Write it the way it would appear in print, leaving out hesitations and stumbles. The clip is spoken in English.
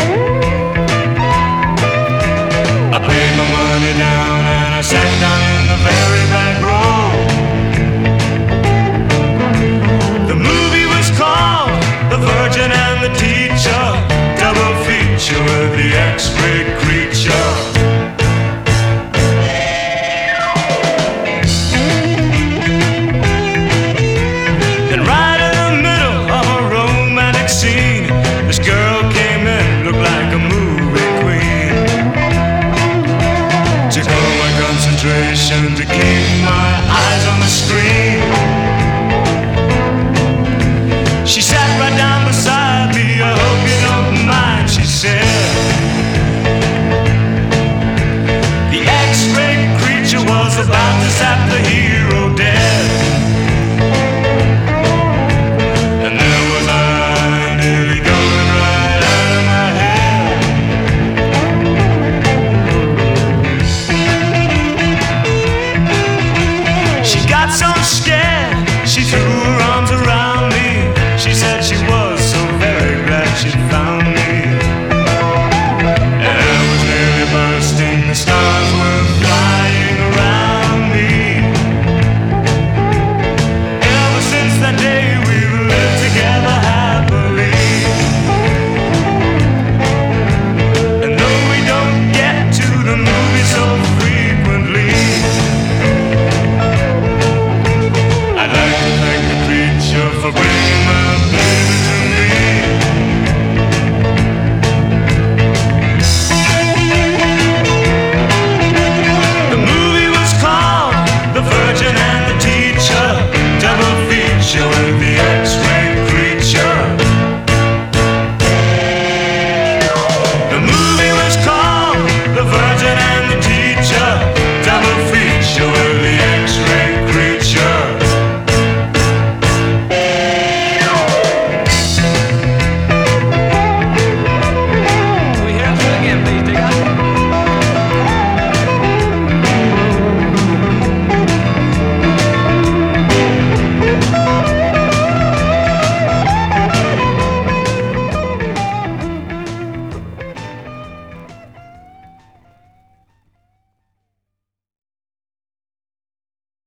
I paid my money down and I sat down in the very back row. The movie was called The Virgin and the Teacher, double feature with the X-ray creature. And right in the middle of a romantic scene, this girl came in, looked like a movie queen. Took all my concentration to keep my eyes on the screen.